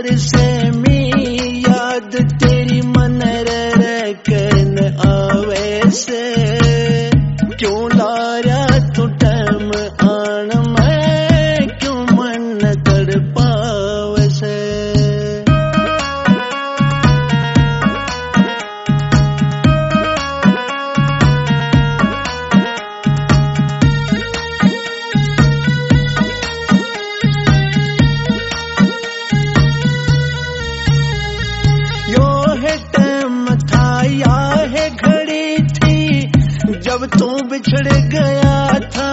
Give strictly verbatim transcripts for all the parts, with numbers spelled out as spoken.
बरसे मी याद तेरी मन रखन आवे से क्यों लारा तू टाइम आन मैं क्यों मन तड़पावे से यो है टाइम था या है घड़ी थी जब तू बिछड़ गया था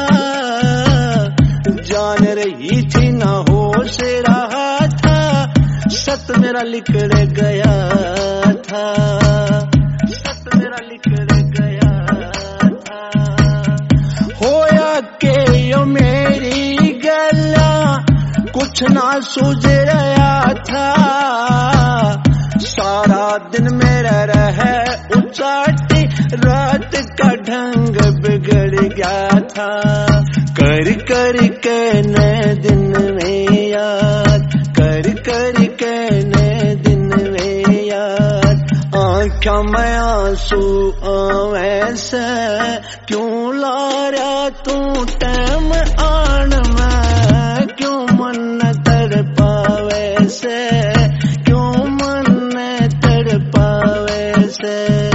जान रही थी ना होश रहा था सत मेरा लिखड़ गया था सत मेरा लिखड़ गया था होया के यो मेरी गला कुछ ना सूझ रहा था सारा दिन मेरा रहे उचाटी रात का ढंग बिगड़ गया था कर कर के नए दिन में याद कर कर के नए दिन में याद आँखों में आंसू आवे से क्यों लारा तू टाइम आन मैं क्यों मन तड़पावे से क्यों मन तड़पावे से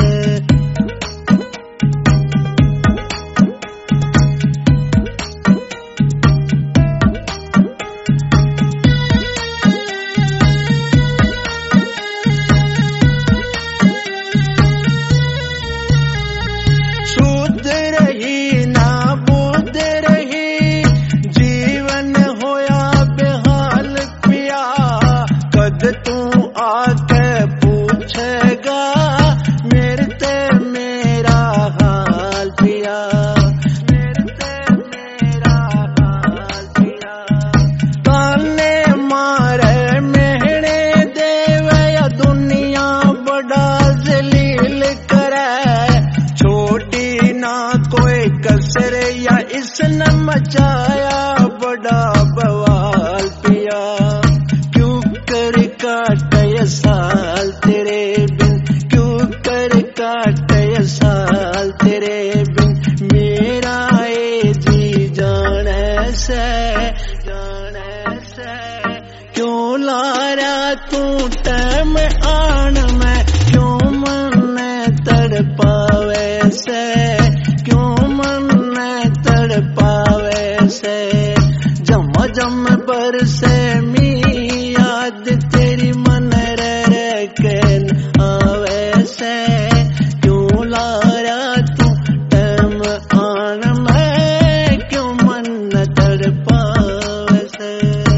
शुद्ध रही ना बुद्ध रही जीवन होया बेहाल पिया कद तू आके पूछेगा मेरे ते मेरा हाल पिया मेरे ते मेरा हाल पिया ताने मारे मेहने देवे या दुनिया बड़ा जलील करे छोटी ना कोई कसर या इसने मचाया बड़ा बवाल पिया क्यों कर काटे साल तेरे बिन क्यों कर काटे साल तेरे बिन मेरा ए जी जाने से जाने से क्यों लारा तू टाइम आन मैं क्यों मन तड़पावे से क्यों मन तड़पावे से जम जम बरसे मी याद तेरी मन रखन आवे से क्यों लारा तू टाइम आन मैं क्यों मन तड़पावे से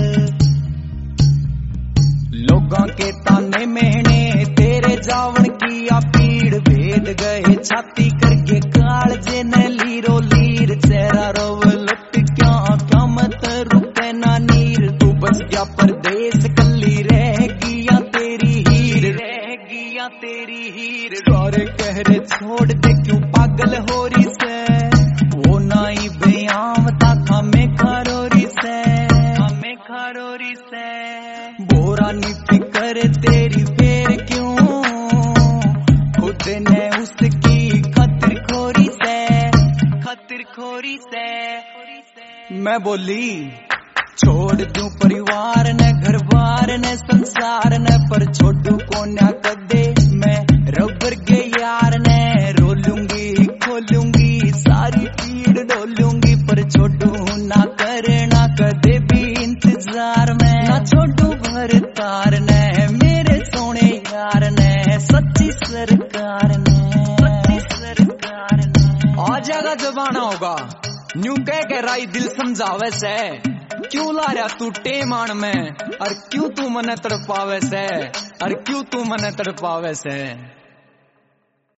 लोगों के ताने मेहने तेरे जावन की आ पीड़ भेद गए छाती करके काल जे ने लीरो लीर चेहरा रोव लुट क्या क्या मत रुके ना नीर तू बस गया परदेस कल्ली रह गया तेरी हीर रह गया तेरी हीर सारे कहरे छोड़ दे क्यों पागल हो रही से वो नाई बयाम ता खामे खारोरी से खामे खारोरी से बोरा नी फिकर तेरी फेर क्यों खुद ने उसकी खातिर खोरी से खातिर खोरी से मैं बोली छोड़ दूं परिवार ने घर बार ने संसार ने पर छोड़ू को ना कदे मैं रबर के यार ने रोलूंगी खोलूंगी सारी पीड़ डोलूंगी पर छोड़ू ना करना कदे भी इंतजार में ना छोड़ू भर तार ने मेरे सोने यार ने सच्ची सरकार ने सच्ची सरकार ने आ जाएगा जब आना होगा न्यू कह के राई दिल समझावे से क्यों ला रहा तू टेमान में और क्यों तू मन तड़पावे से और क्यों तू मन तड़पावे से।